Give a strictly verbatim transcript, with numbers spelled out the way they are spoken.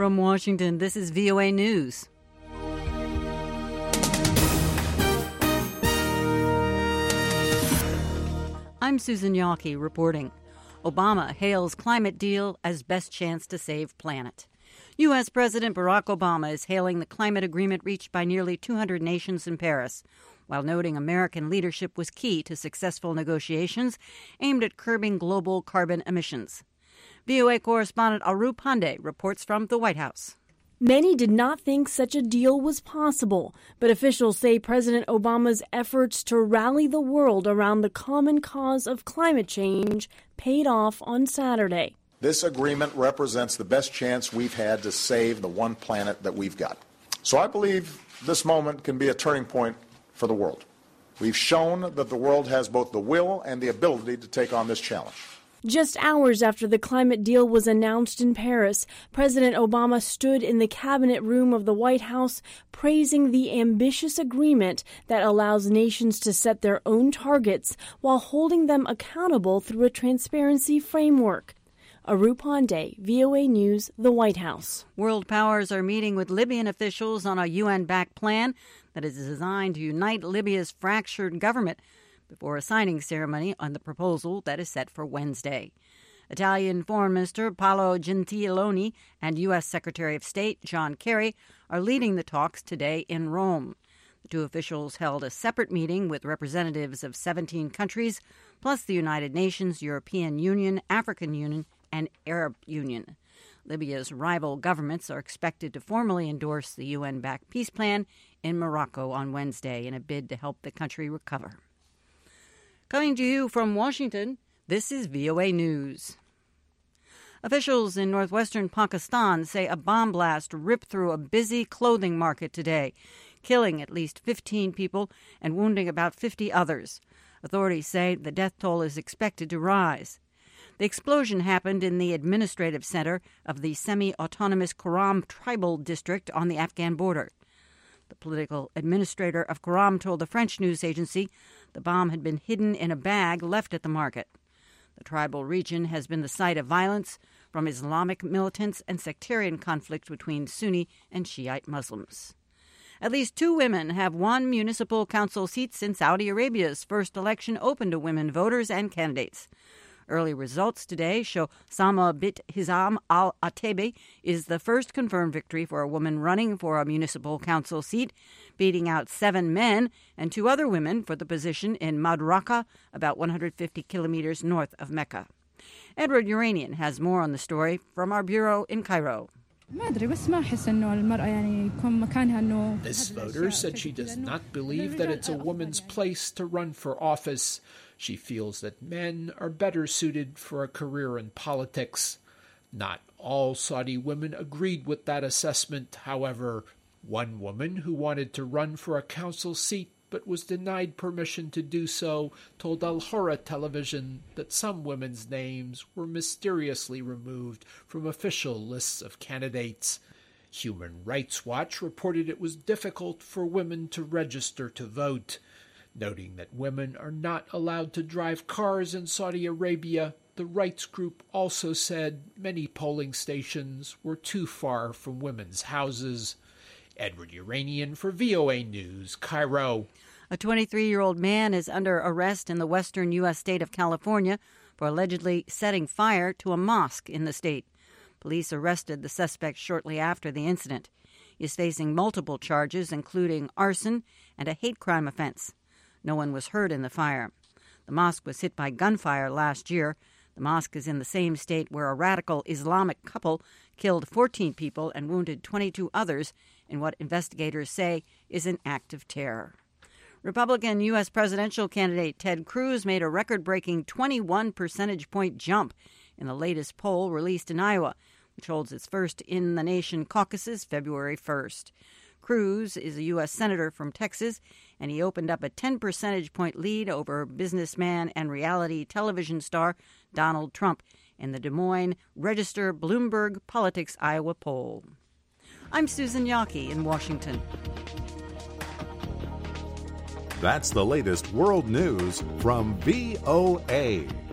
From Washington, this is V O A News. I'm Susan Yawkey reporting. Obama hails climate deal as best chance to save planet. U S. President Barack Obama is hailing the climate agreement reached by nearly two hundred nations in Paris, while noting American leadership was key to successful negotiations aimed at curbing global carbon emissions. V O A correspondent Aru Pandey reports from the White House. Many did not think such a deal was possible, but officials say President Obama's efforts to rally the world around the common cause of climate change paid off on Saturday. This agreement represents the best chance we've had to save the one planet that we've got. So I believe this moment can be a turning point for the world. We've shown that the world has both the will and the ability to take on this challenge. Just hours after the climate deal was announced in Paris, President Obama stood in the cabinet room of the White House praising the ambitious agreement that allows nations to set their own targets while holding them accountable through a transparency framework. Aru Pandey, V O A News, the White House. World powers are meeting with Libyan officials on a U N-backed plan that is designed to unite Libya's fractured government before a signing ceremony on the proposal that is set for Wednesday. Italian Foreign Minister Paolo Gentiloni and U S. Secretary of State John Kerry are leading the talks today in Rome. The two officials held a separate meeting with representatives of seventeen countries, plus the United Nations, European Union, African Union, and Arab Union. Libya's rival governments are expected to formally endorse the U N-backed peace plan in Morocco on Wednesday in a bid to help the country recover. Coming to you from Washington, this is V O A News. Officials in northwestern Pakistan say a bomb blast ripped through a busy clothing market today, killing at least fifteen people and wounding about fifty others. Authorities say the death toll is expected to rise. The explosion happened in the administrative center of the semi-autonomous Kuram tribal district on the Afghan border. The political administrator of Kuram told the French news agency the bomb had been hidden in a bag left at the market. The tribal region has been the site of violence from Islamic militants and sectarian conflict between Sunni and Shiite Muslims. At least two women have won municipal council seats in Saudi Arabia's first election open to women voters and candidates. Early results today show Sama bint Hizam al-Atabi is the first confirmed victory for a woman running for a municipal council seat, beating out seven men and two other women for the position in Madraka, about one hundred fifty kilometers north of Mecca. Edward Uranian has more on the story from our bureau in Cairo. This voter said she does not believe that it's a woman's place to run for office. She feels that men are better suited for a career in politics. Not all Saudi women agreed with that assessment, however. One woman who wanted to run for a council seat but was denied permission to do so told Al Hora television that some women's names were mysteriously removed from official lists of candidates. Human Rights Watch reported it was difficult for women to register to vote. Noting that women are not allowed to drive cars in Saudi Arabia, the rights group also said many polling stations were too far from women's houses. Edward Uranian for V O A News, Cairo. A twenty-three-year-old man is under arrest in the western U S state of California for allegedly setting fire to a mosque in the state. Police arrested the suspect shortly after the incident. He is facing multiple charges, including arson and a hate crime offense. No one was hurt in the fire. The mosque was hit by gunfire last year. The mosque is in the same state where a radical Islamic couple killed fourteen people and wounded twenty-two others in what investigators say is an act of terror. Republican U S presidential candidate Ted Cruz made a record-breaking twenty-one percentage point jump in the latest poll released in Iowa, which holds its first in-the-nation caucuses February first. Cruz is a U S senator from Texas, and he opened up a ten percentage point lead over businessman and reality television star Donald Trump in the Des Moines Register Bloomberg Politics Iowa poll. I'm Susan Yawkey in Washington. That's the latest world news from V O A.